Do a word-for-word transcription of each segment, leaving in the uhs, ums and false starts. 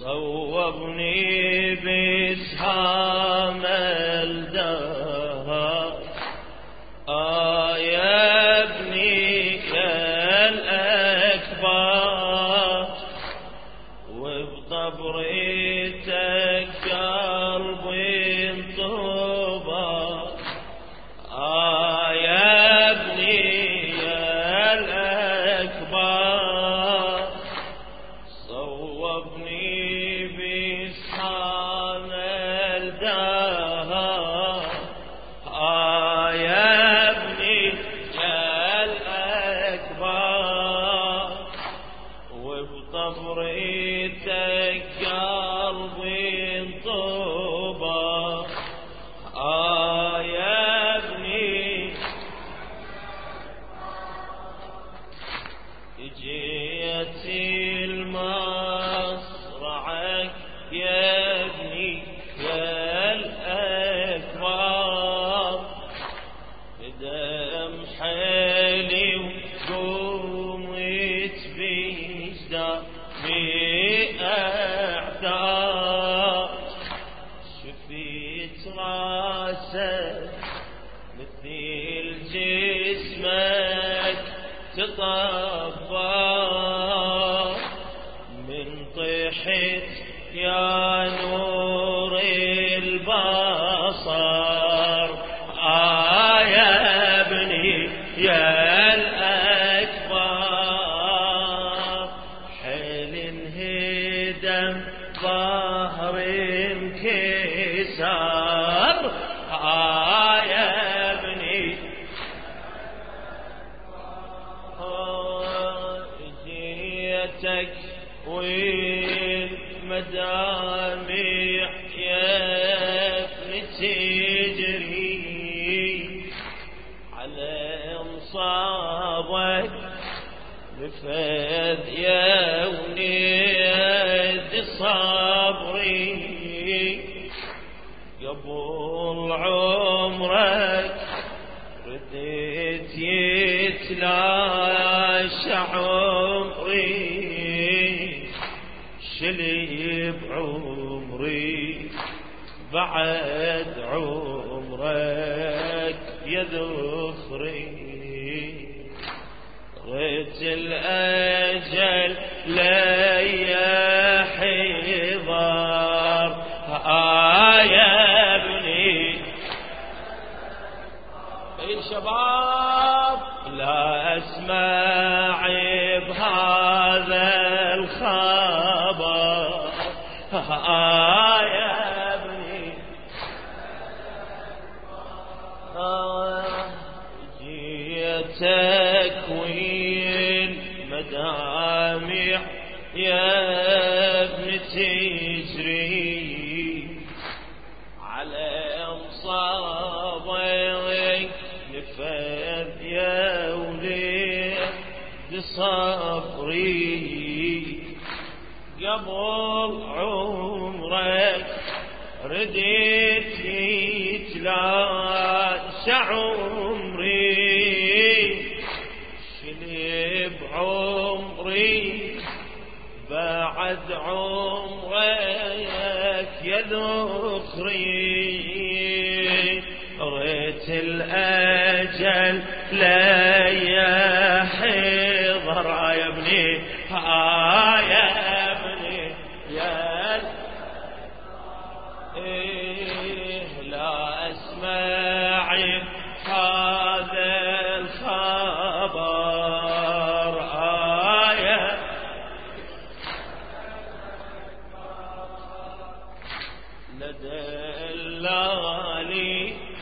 صوبني بسهام الدهر آه يا ابني يا الأكبر وبطبريتك قلبي انطبع آه يا ابني يا الأكبر صوبني بسهام الدهر آه يا ابني يا الأكبر وبطبريتك قلبي انطبع آه يا ابني جيتي المصرعك يا ابني يا الأكبر بدم حالي وقومت بجدامي أعداء شفيت راسك مثل جسمك تطبق من طيحت يا نور البصر آه يا ابني يا الأكبر حيل انهدم ظهر انكسر آه يا ابني آه جيتك والمدامع يا ابني تجري على انصابك بفذ يا وليد صبري قبل عمرك رديت يتلاشى عمري شلي بعمري بعد عمرك يا ذخري ريت الأجل لا يحضر آه يا ابني الشباب لا أسمع بهذا الخبر آه يا ابني آه جيتك والمدامع يا ابن تجري على انصابك نفذ يا وليد صبري قبل عمرك رديت يتلاشى عمري شلي بعمري بعد عمرك يا ذخري ريت الأجل لا يحضر يا ابني آه يا ابني يا إيه لا أسمع هذا الخبر آه يا لدلالي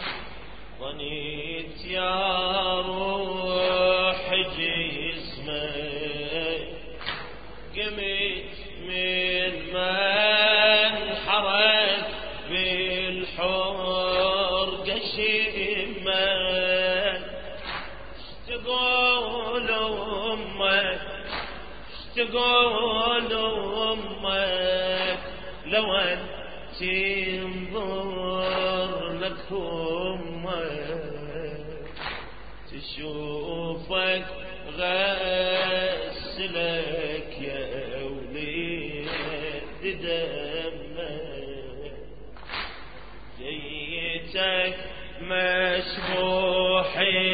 ظنيت يا روح جسمك قمت من من حرك بالحرقة شمك اشتقول أمك اشتقول أمك لو أن تنظر لك أمك تشوفك غسلك يا وليد دمك جيتك مشبوح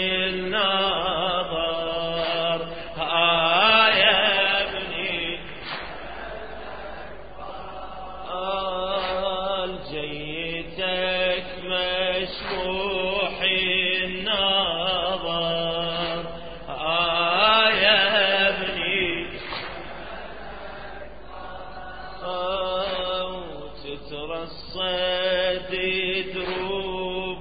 النظر آه يا ابني آه جيتك مشبوح النظر آه يا ابني آه وتترصد دروب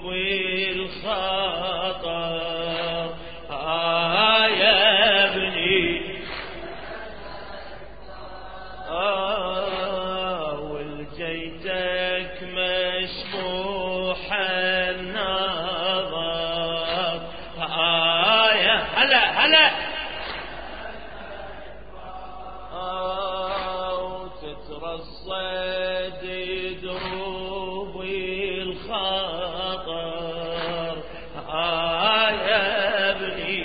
الخطر آه يا ابني آه والجيتك مشبوح النظر آه يا هلا هلا آه وتترصد دروب الخطر آه يا ابني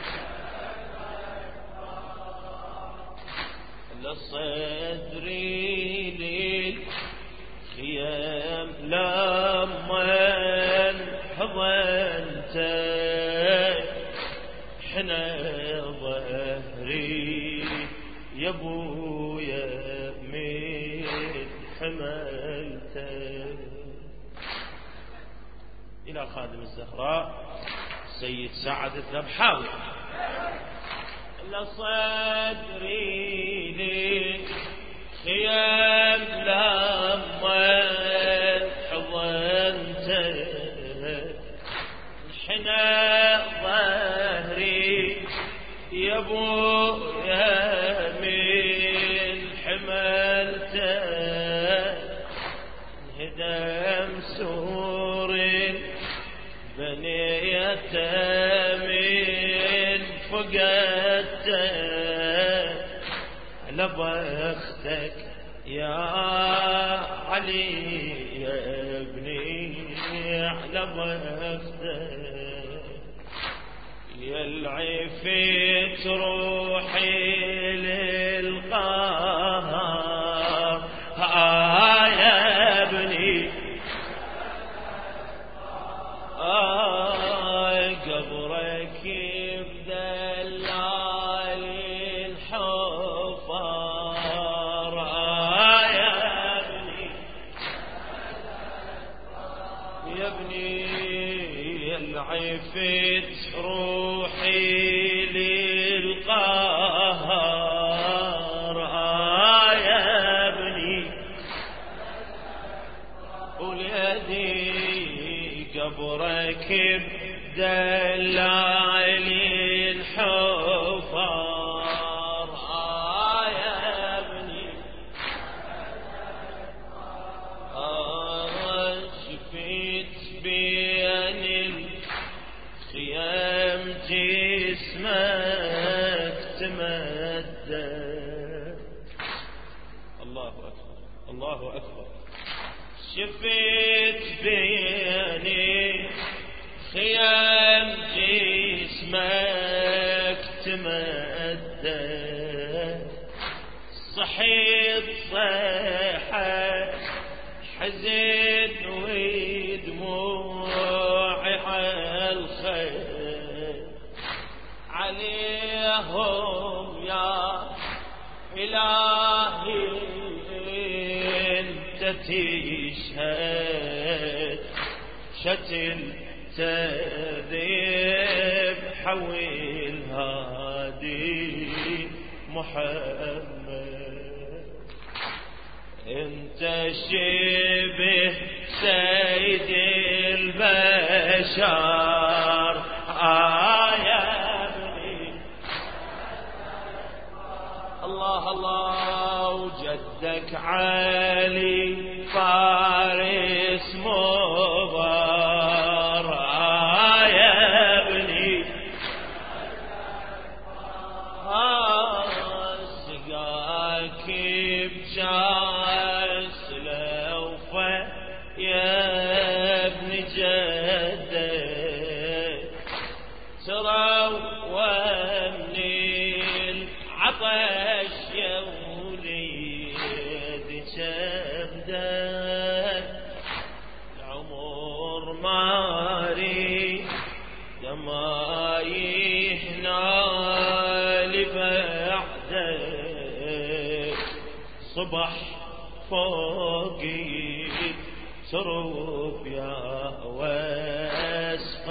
لصدري للخيام لما حضنتك حنا ظهري يا ابويا من حملتك. إلى خادم الزهراء سيد سعد الذبحاوي. لصدري لي خيام لما حضنتك حنا ظهري يا ابويا من حملتك هدم سور بنيت من فقدتك لبختك يا علي يا ابني لبختك يا العفيت روحي للقهر آه يا ابني آه قبرك بدلال الحفار آه يا ابني يا ابني العفت روحي للقهر آه يا ابني وليدي قبرك بدلال الحفار آه يا ابني آه شفيت بين الخيام جسمك تمدد الله أكبر الله أكبر شفيت بين خيام جسمك تمدد صحيت صيحة حزن ودموعي عالخير عليهم يا إلهي انت تشهد شتل تذيب حوي الهادي محمد انت شبه سيد البشر آه يا ابني الله الله وجدك علي فارس مغار آه يا ابني آه سقاك بجاس لوفا يا ابن جدك ترى ومن العطش يا وليدك شبده العمر ماري دماي هنا لبعده صبح فوقي سروب يا واسف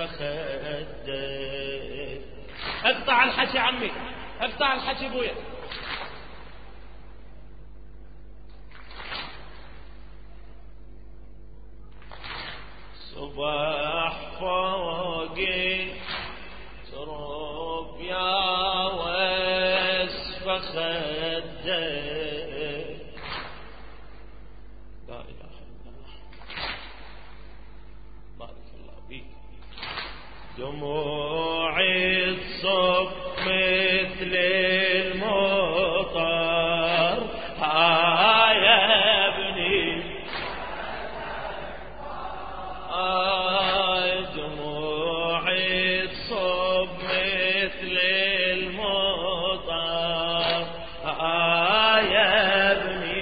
خده. اقطع الحكي عمي، اقطع الحكي ابويا. صبح فوقي سروب يا واسف خده. لا إله إلا الله. بارك الله فيك. دموعي تصب مثل المطر ها يا ابني آه دموعي تصب مثل المطر ها يا ابني.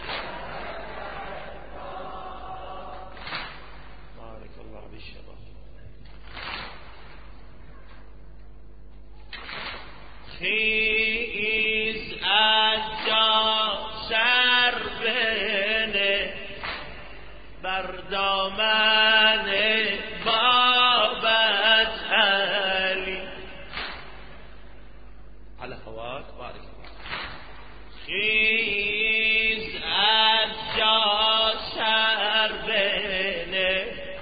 بارك الله بالشباب. خيز الجاسر بینه بردامن بابت علی على هواك. بارك الله. خيز الجاسر بینه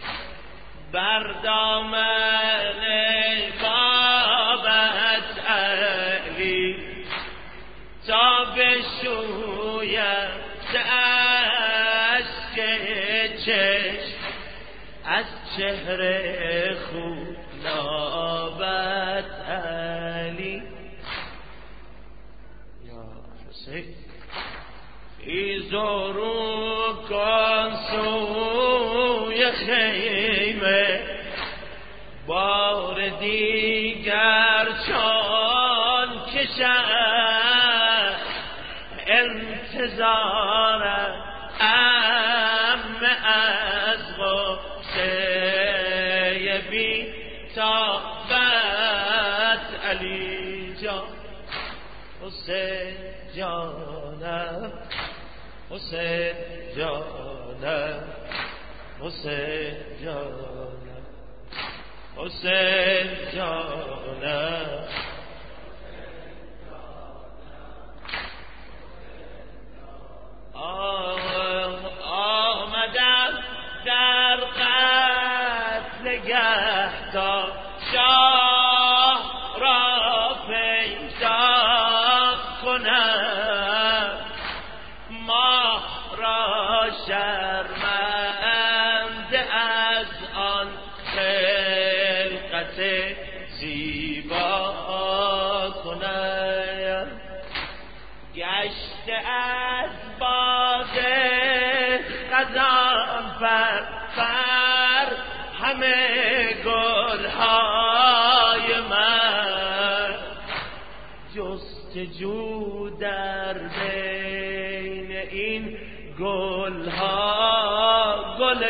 بردامن بابت علی تا بشویم دست چشم از چهره خود نابت علی. یا حسین ایزارو کن سوی خیمه بار دیگر چون کشم انتظارم ام از غصه بی تابت علی جان. حسین جانم حسین جانم حسین جانم حسین جانم. آمدم در قتل گهدا شاه را پیدا کنم ماه را شرمنده از آن خلقت زیبا کنم. گشته از باد خزان پر پر همه گلهای من جستجو در بین این گلها گل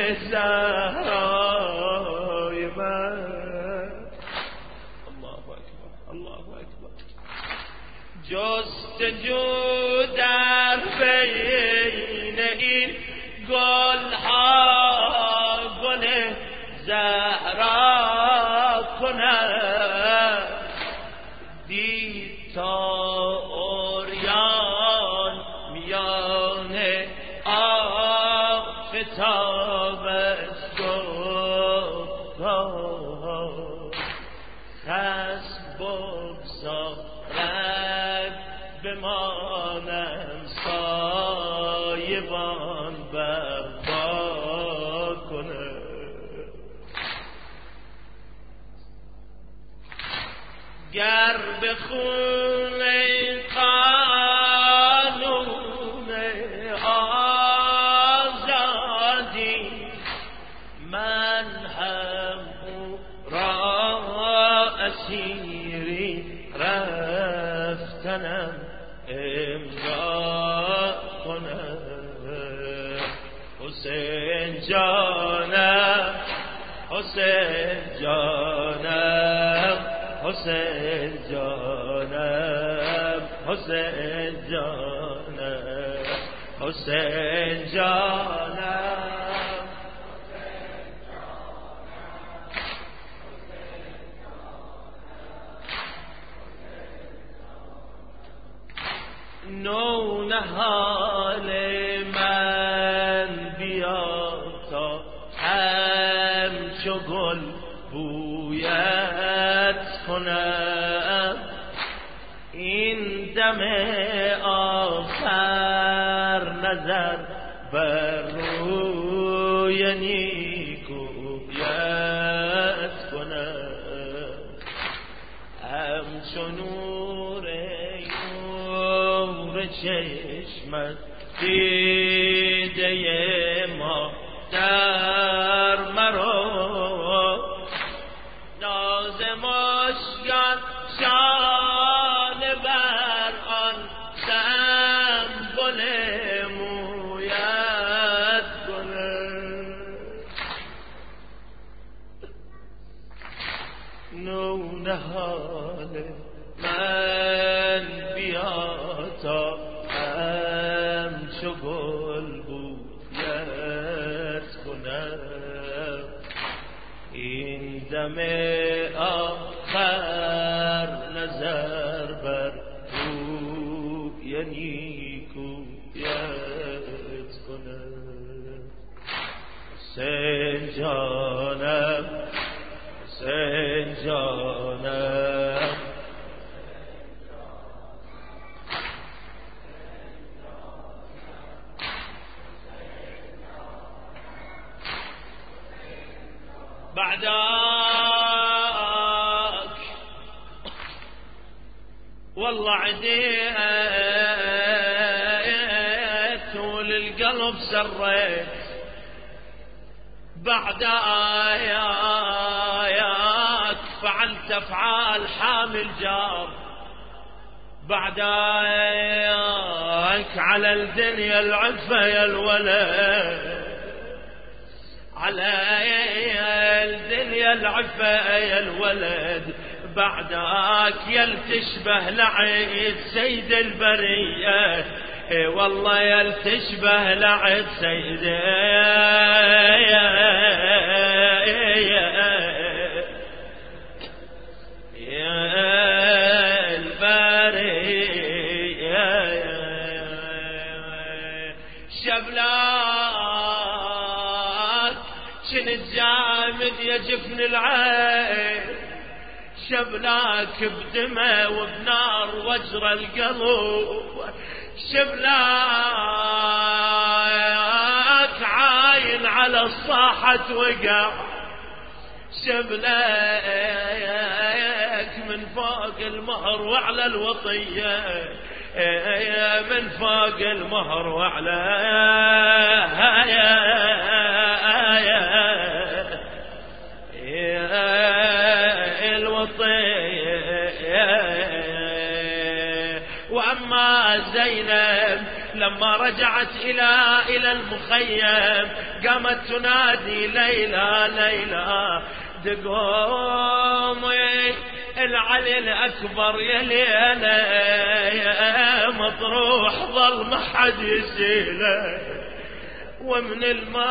زهرای من. الله اکبر الله اکبر. جستجو در بین این گلها گل زهرا کنم. دید تا اوریان میان آفتابش گفت خسب بگذارد بمانم سایبان برپا کنه. گر به خون قانون آزادی من هم او را اسیری رفتنم امضا کنم. حسین جانم حسین جانم حسین جانم حسین جانم حسین جانم نو نهال من بیا تا همچو گل بویت کنم این دم آخر نظر بر روی نیکویت کنم همچو نور نور چشمت دیده ما در مرا ناز مشکن شان بر آن سنبل مویت کنم نو نهال من بیا تا همچو گل بویت کنم این دم آخر نظر بر روی نیکویت کنم حسین جانم حسین جانم بعدك والله عديت وللقلب سريت بعدك فعلت افعال حامل جار بعدك على الدنيا العفة يا الولد على الدنيا العفة يا الولد بعدك يل تشبه لعيد سيد البرية اي والله يل تشبه لعيد سيد البرية شبلاك شنت جامد يا جفن العين شبلاك بدمه وبنار وجر القلب شبلاك عاين على الصاحة وقع شبلاك من فوق المهر وعلى الوطية من فوق المهر وعلى وأما زينب لما رجعت إلى إلى المخيم قامت تنادي ليلى ليلى دقوم العلي الأكبر يا ليلى يا مطروح ظل ما حد يسيله ومن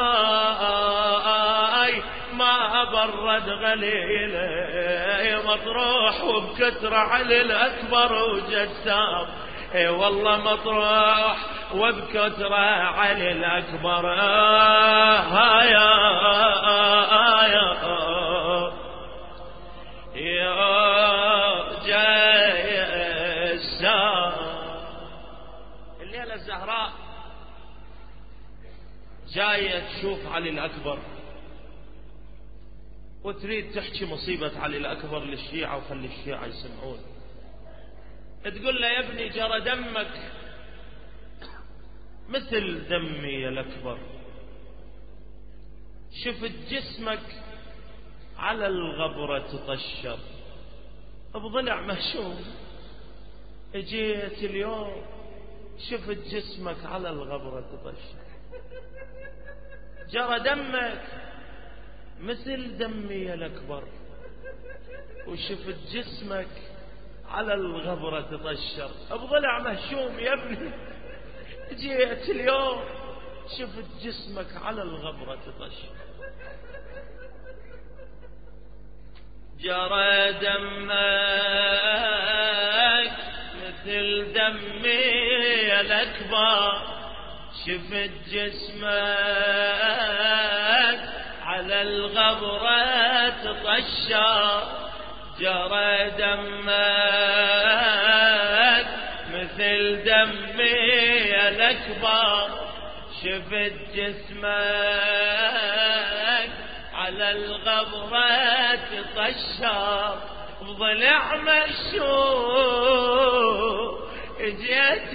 الماء ما برد غليله يا مطروح وبكتر علي الأكبر وجسام اي والله مطروح وبكتر علي الأكبر آه يا يا يا جسام الليلة الزهراء جاية تشوف علي الأكبر وتريد تحكي مصيبة علي الأكبر للشيعة وخلي الشيعة يسمعون تقول له يا ابني جرى دمك مثل دمي يا الأكبر شفت جسمك على الغبرة تطشر بضلع مهشوم اجيت اليوم شفت جسمك على الغبرة تطشر جرى دمك مثل دمي الأكبر، وشفت جسمك على الغبرة تطشر. بضلع مهشوم يا ابني، جيت اليوم شفت جسمك على الغبرة تطشر. جرى دمك مثل دمي الأكبر، شفت جسمك على الغبرة تطشر. جرى دمك مثل دمي الأكبر، شفت جسمك على الغبرة تطشر. بضلع مشوم جيت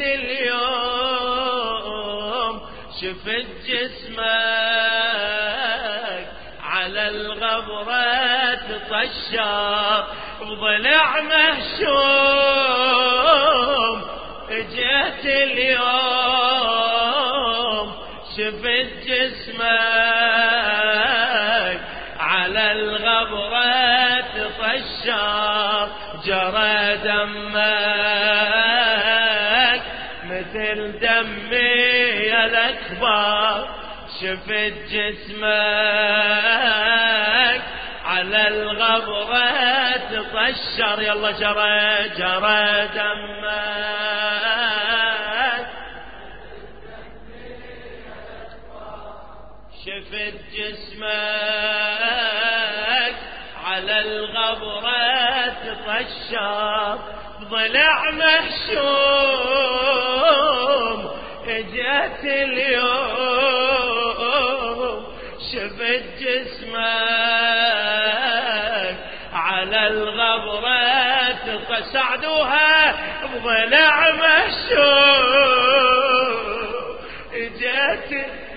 اليوم شفت جسمك على الغبرة تطشر. بضلع مهشوم جيت اليوم شفت جسمك على الغبرة تطشر. جرى دمك مثل دمي الأكبر، شفت جسمك على الغبرة تطشر. يلا جرى جرى دمك شفت جسمك على الغبرة تطشر. ضلع محشوم جات اليوم شفت جسمك على الغبرة تطشر. ساعدوها. ضلع محشوم جات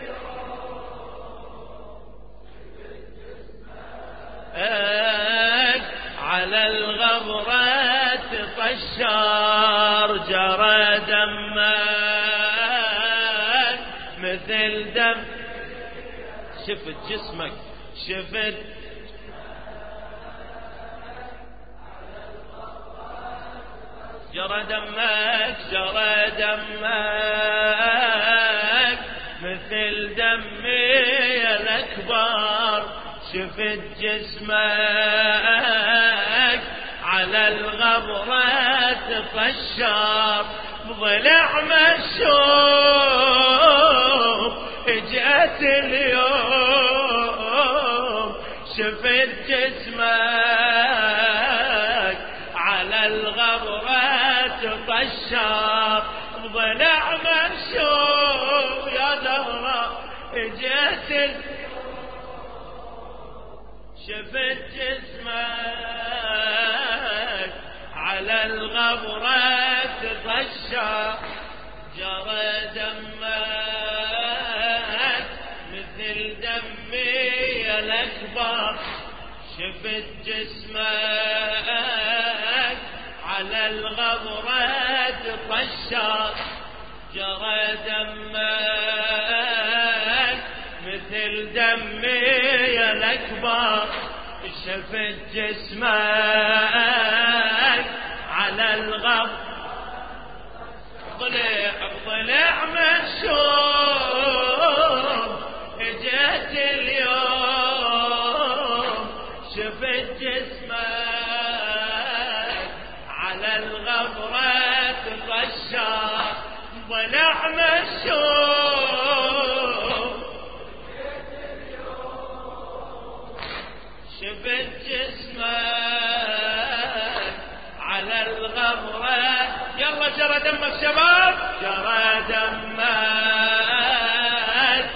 على الغبرة تطشر. جرى دمك مثل دم، شفت جسمك شفت جرى دمك جرى دمك مثل دمي الأكبر، شفت جسمك على الغبرة تطشر. ضلع مشوم جات اليوم شفت جسمك على الغبرة تطشر. ضلع مشوم يا زهرة جات شفت جسمك على الغبرة تطشر. جرى دمك مثل دمي الأكبر، شفت جسمك على الغبرة تطشر. جرى دمك مثل دمي الأكبر، شفت جسمك على الغب. ضلع ضلع مشوم جات اليوم شفت جسمك على الغبرة تطشر. ضلع مشوم شفت جسمك على الغبرة. يلا جرى دمك شباب، جرى دمك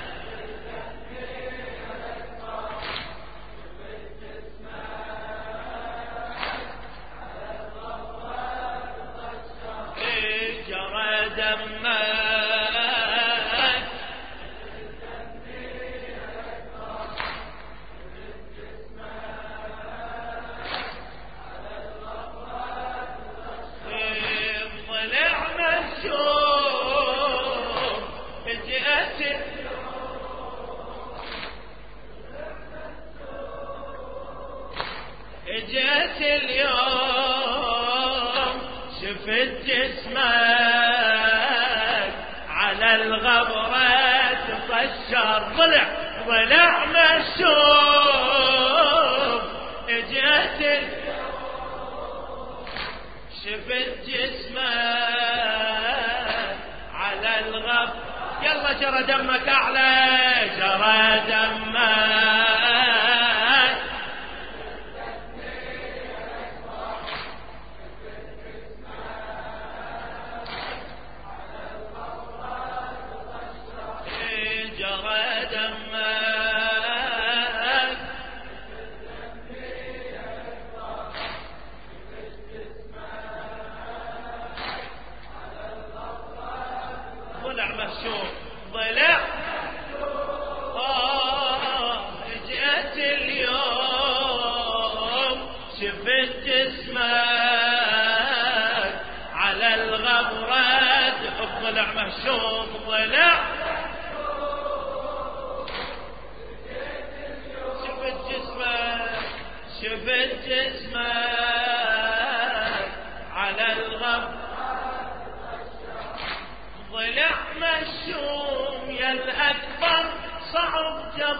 جرى دمك شفت جسمك على الغبرة تطشر، ضلع ضلع مشوم اجت، شفت جسمك على الغب، يلا جرى دمك اعلى، جرى دمك جرى دمك ضلع مهشوم، ضلع آه جئت اليوم شفت جسمك على الغبرة، الضلع مهشوم ضلع، شفت جسمك شفت جسمك على الغبرة، ضلع مشوم يا الأكبر صعب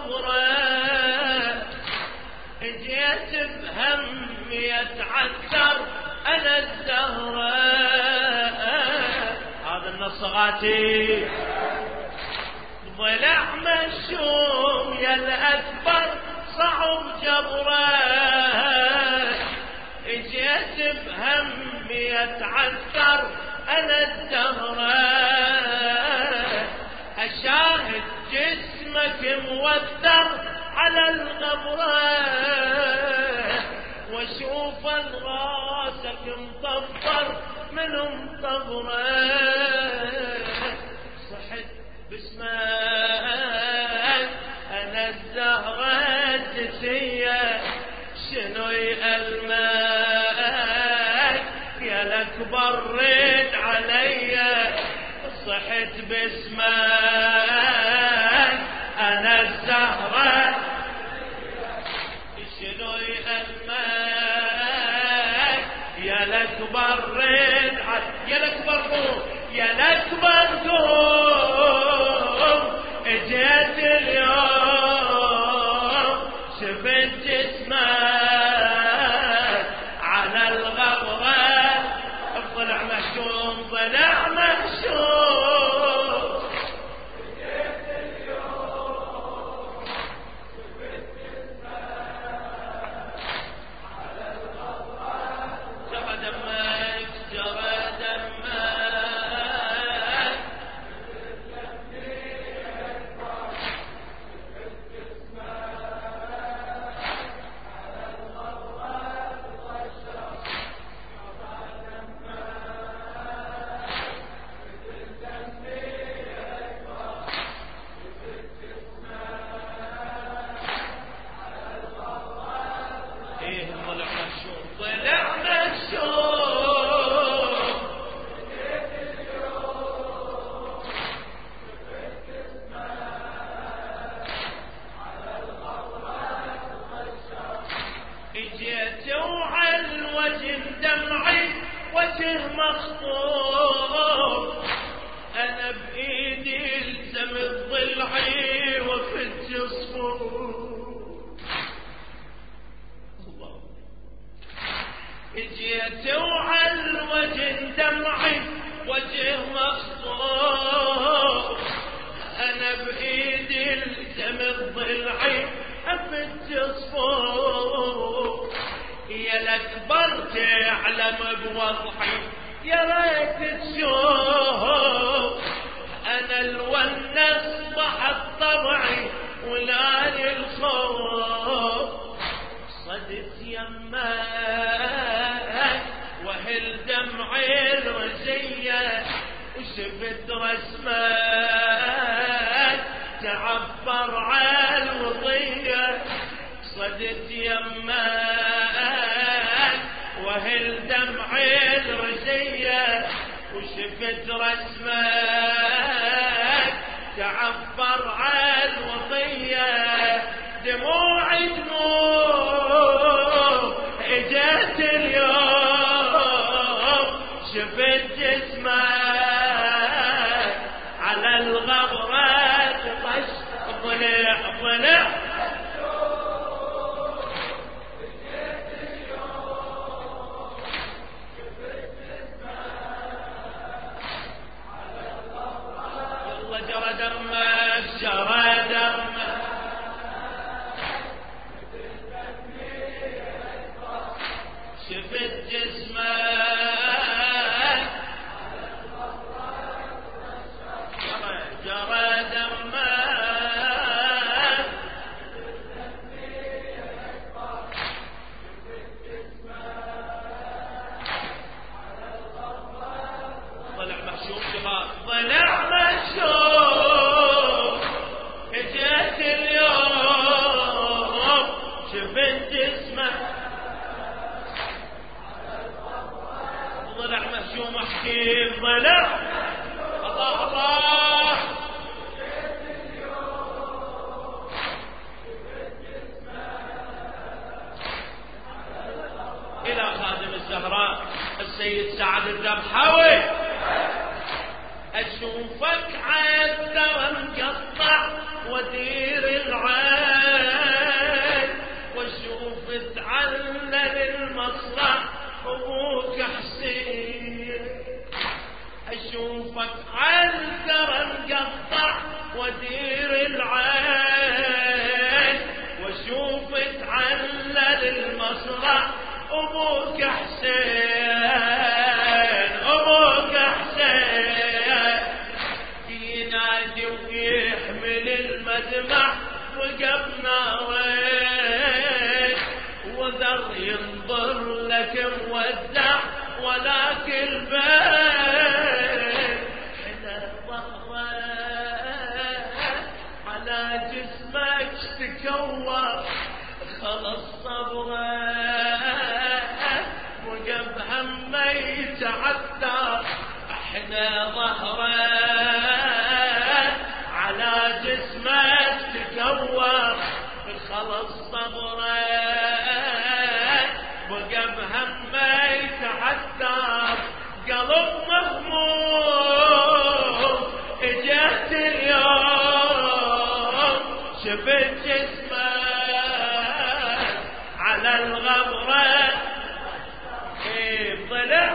جبره، اجيت بهم يتعثر أنا الزهرة، هذا النصغاتي، ضلع مشوم يا الأكبر صعب جبره، اجيت بهم يتعثر أنا الدهرة، أشاهد جسمك موثر على الغبرة، واشوف راسك مطفر من مطبرة، صحت باسمك أنا الزهرة الجسية، شنو يألمك يا الأكبر رد علي، صحت باسمك أنا الزهرة، شنو يألمك يا الأكبر رد علي، يا الأكبر قوم يا الأكبر قوم اجيت اليوم شفت جسمك على الغبرة، ضلع مهشوم ضلع مهشوم اجيت اليوم شفت جسمك على الغبرة، جرى دمك جرى دمك وجه مخطوب، أنا بإيدي التم الضلعي وفت صفوف، اجيت وعلى الوجه دمعي وجه مخطوب، أنا بإيدي التم الضلعي وفت صفوف، يا الأكبر تعلم بوضعي يا ريت تشوف، أنا الونس ضحت طبعي ولاني الخوف، صدت يمك وهل دمعي الرزية، وشفت رسمك تعبر على الوضية، صدت يمك وهل دمعي الرزية، وشفت رسمك تعبر على الوضية، دموعي دموع اجت اليوم شفت الله جرى دمك جرى دمك شفت جسمك جرى جرى دمك طلع محشوم شباب طلع محشوم اجيت اليوم شفت جسمك طلع محشوم حكيم طلع الله الله إلى خادم الزهراء السيد سعد الذبحاوي أشوفك عالثرى مقطع ودير العين واشوف تعلل المصرع أبوك حسين أشوفك عالثرى مقطع ودير العين واشوف تعلل المصرع أبوك حسين أبوك حسين ينادي ويحمل المدمع وقبنا وين وذر ينظر لك مودع ولكن البين حنا ظهرك على جسمك تكور خلص صبرك وقب همه يتعدى احنا ظهرك على جسمك تكور خلص صبرك وقب همه يتعدى قلب مهموم اجت اليوم شفت جسمك على الغبرة كيف طلع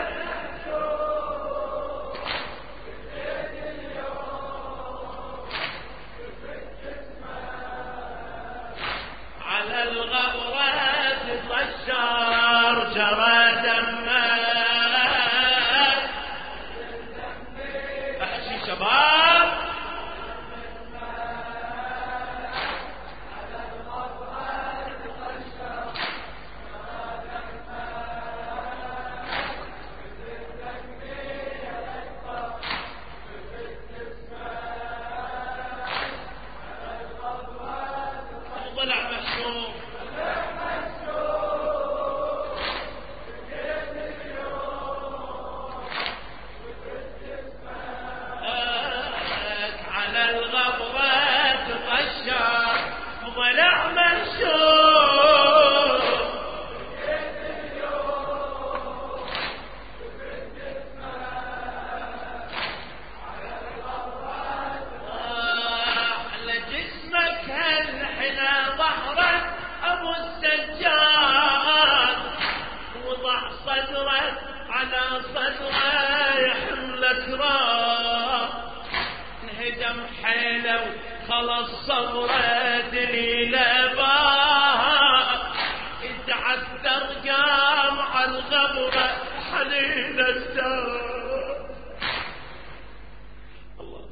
على الغبرة تطشر جرى دمك احشي شباب طلع محشوم على الغبرة تطشر طلع محشوم على جسمك هالحنا ظهرك ابو السجاد وضع صدرك على صدره يحملك راه انهدم حيله خلص صبره دليله باه يتعثر قام على الغبره حنين الدار الله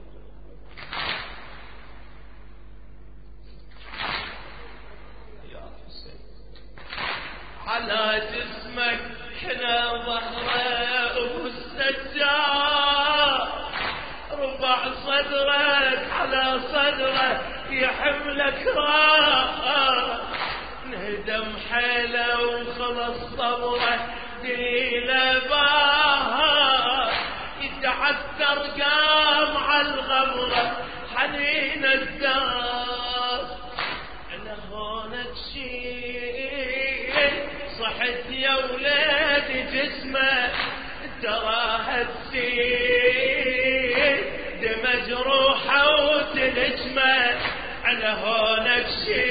يا حسين على جسمك حنا ظهره ابو السجاد رفع صدرك على صدره يحملك راه انهدم حيله وخلص صبره دليله باه يتعثر قام على الغبره حنين الدار على هونك شيء صحت يا ولادي جسمه تراها تسيل مجروحه وتلجمه على هونك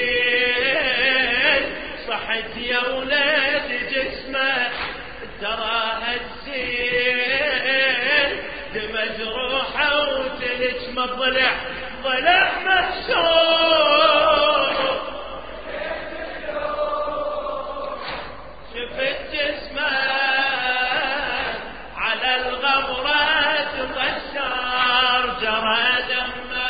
شيل صحت يا ولاد جسمه تراها تسيل مجروحة وتلج ما ضلع ضلع مهشوم شفت جسمه على الغبرة تطشر جرى دمه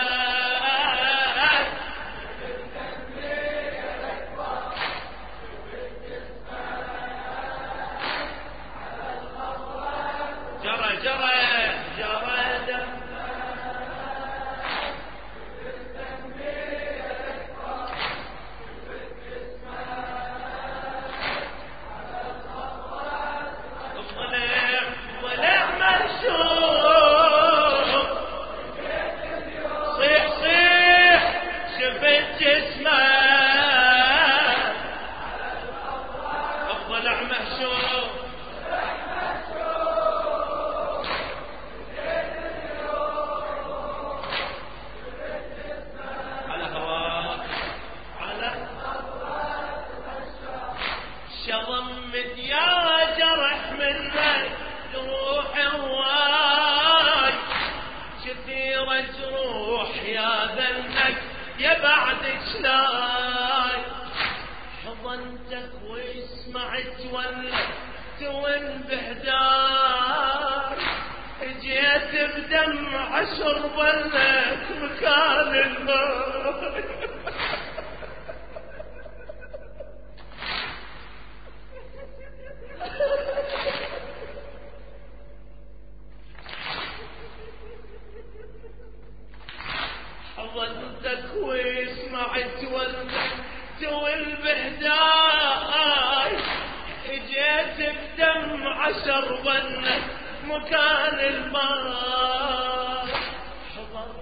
جرى جرى جرى دمه شضمت يا جرح منك جروح هواي كثيرة جروح يا ذنك يا بعد شلاي حضنتك وسمعت ولك تون بهدار جيت بدمع اشرب لك مكان الماء حضنتك وسمعت ولك تول بهداي جيت بدمع شرب لك مكان الماء حضر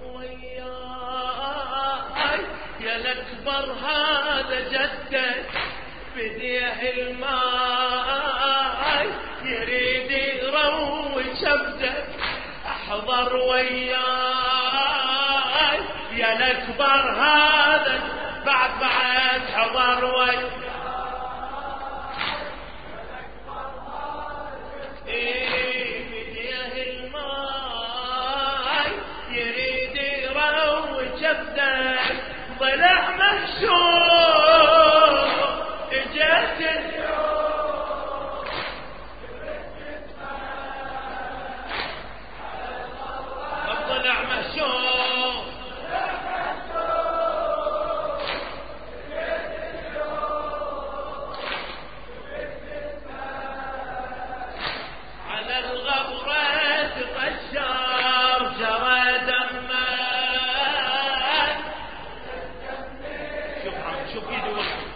وياي يا الاكبر هذا جدك بديه الماء يريد يروي شبدك احضر وياي يا الاكبر هذا بعد بعد حضر وياي إيه بديه الماء يريد يروي شبدك ضلع مهشوم اجت الضلع مهشوم على الغبرة تطشر جرى دمه شوف عم شوف ايده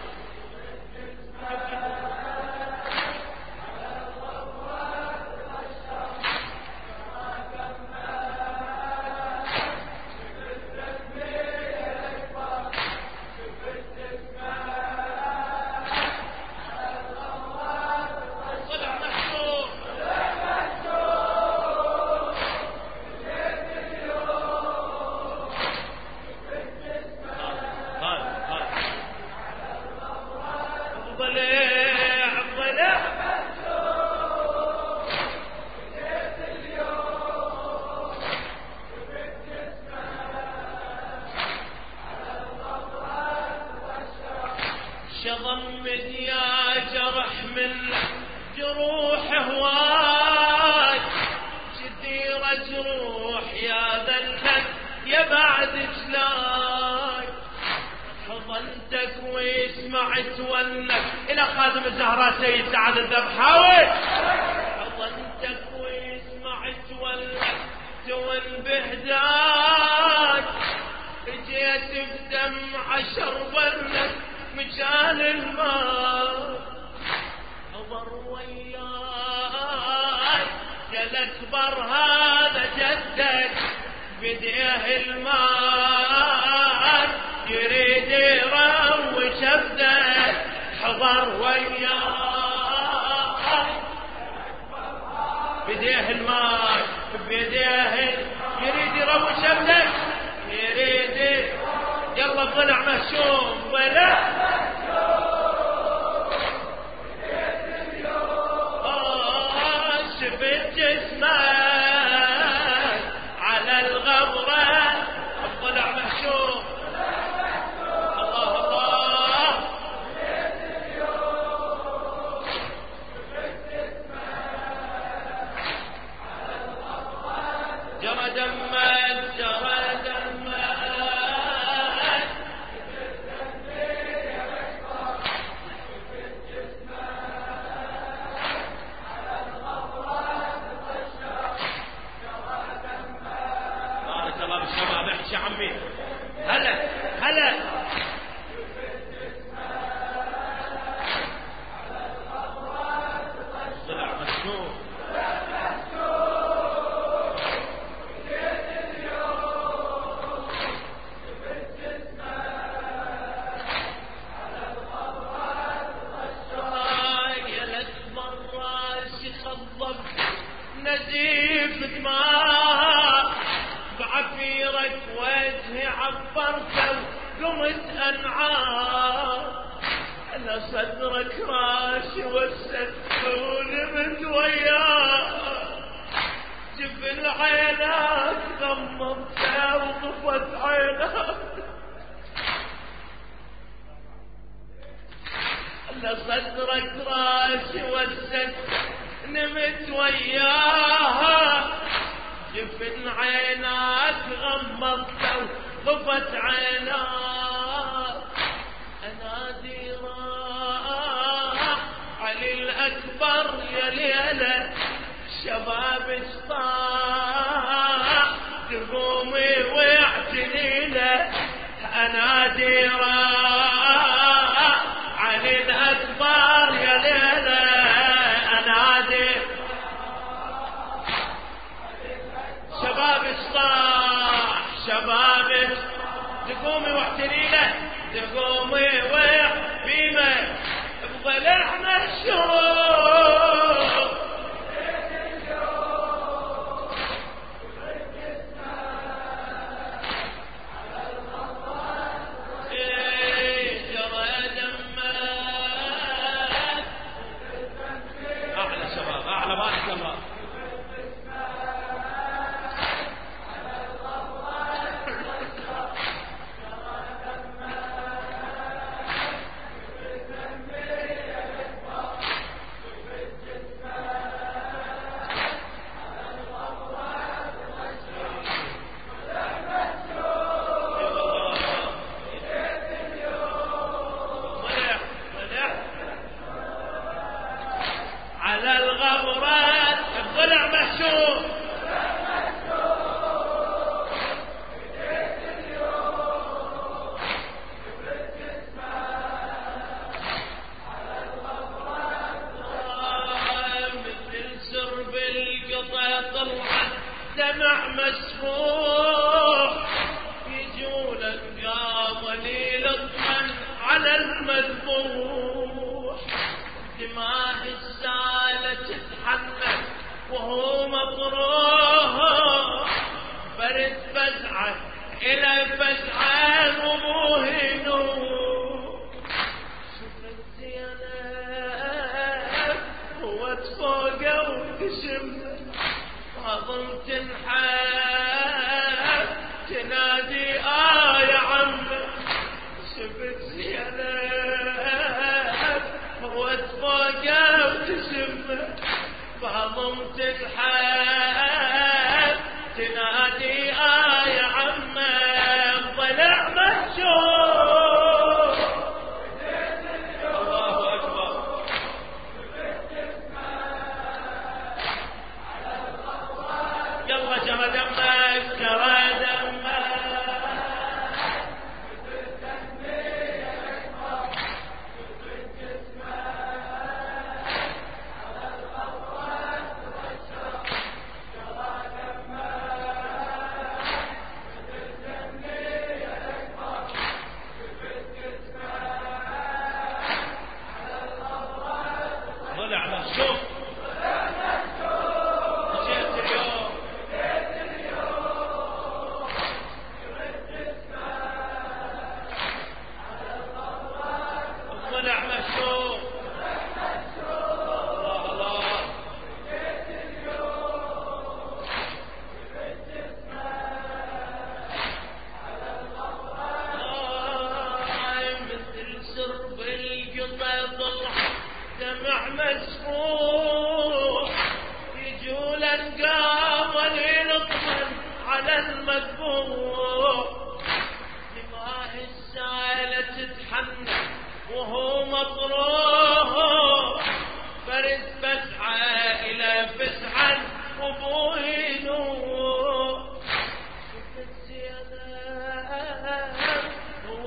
شضمت يا جرح من جروح هواي كثيرة جروح يا ذنك يا بعد جلاي حضنتك وسمعت ولك الى خادم الزهراء سيد سعد الذبحاوي حضنتك وسمعت ولك تون بهداك جيت بدمع شرب لك مجال الماء حضر وياي يا الاكبر هذا جدك بديه الماء يريد يروي شبدك حضر وياي بديه الماء بديه يريد يروي شبدك يريد يلا ضلع مهشوم ضلع آه شفت جسمه عاش يا عمي. هلا هلا طلع مسنون. نزيف دماء بعفيرك وجهي عبرته قمت انعام على صدرك راسي والسكون من وياه جبل عينك غمضتها وطفت عينك على صدرك راسي والسكون نمت وياها جفن عيناك غمضت وغفت عيناك انادي راح علي الاكبر يا ليله شباب اسطاح تقومي واعتنينا انادي راح علي الاكبر يا ليله شباب الصاح شباب تقومي واعتنينا تقومي وبيمه بضلع مشهور جرى دمك احلى شباب احلى بارك الله على الغبرات الضلع محشور مثل سرب القطع طلعت دمع مسفوح يجولك قام ليل اطمن على المذبوح دماء السالة تتحمل وهو مطروح برد فزعة إلى فزعة ومهنوح شفت زينب قوت فوقه وتشمه فاضل تنحب تنادي آه يا عمه شفت زينب قوت فوقه وتشمه فاضل تنحب تنادي آه يا عمه ضلع مهجور الله أكبر يلا جرى دمك جرى دمك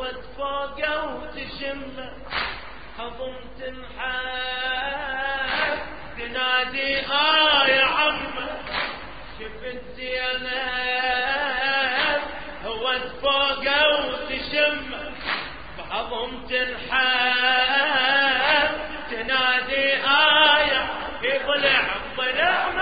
فوقه وتشمه حضن تنحاف تنادي آه يا عمه شفت زينب هو فوقه وتشمه بحضن تنحاف تنادي آه يا طلع طلع